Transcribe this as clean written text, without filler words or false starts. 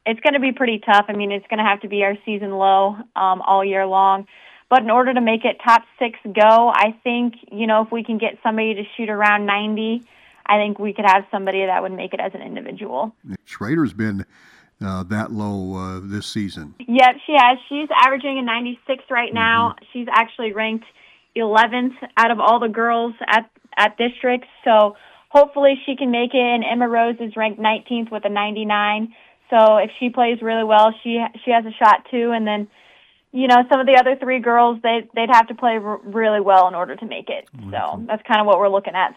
it's going to be pretty tough. I mean, it's going to have to be our season low all year long. But in order to make it top 6 go, I think, if we can get somebody to shoot around 90, I think we could have somebody that would make it as an individual. Schrader's been that low this season. Yep, she has. She's averaging a 96 right now. She's actually ranked 11th out of all the girls at districts. So hopefully she can make it. And Emma Rose is ranked 19th with a 99. So if she plays really well, she has a shot too. And then, some of the other 3 girls, they'd have to play really well in order to make it. So that's kind of what we're looking at